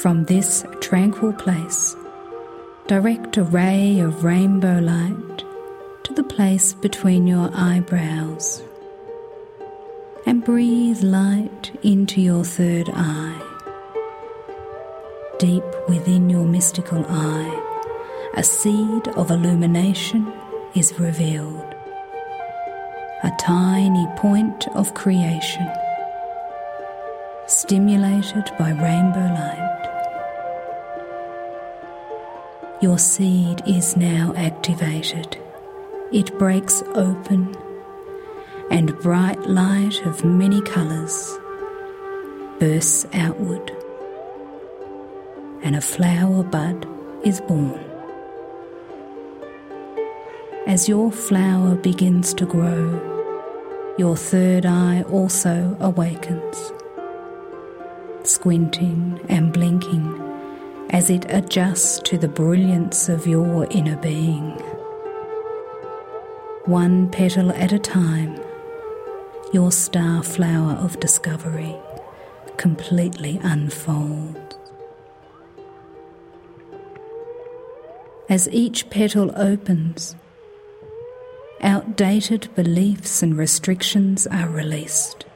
From this tranquil place, direct a ray of rainbow light to the place between your eyebrows and breathe light into your third eye. Deep within your mystical eye, a seed of illumination is revealed, a tiny point of creation, stimulated by rainbow light. Your seed is now activated. It breaks open, and bright light of many colours bursts outward, and a flower bud is born. As your flower begins to grow, your third eye also awakens, squinting and blinking as it adjusts to the brilliance of your inner being. One petal at a time, your star flower of discovery completely unfolds. As each petal opens, outdated beliefs and restrictions are released.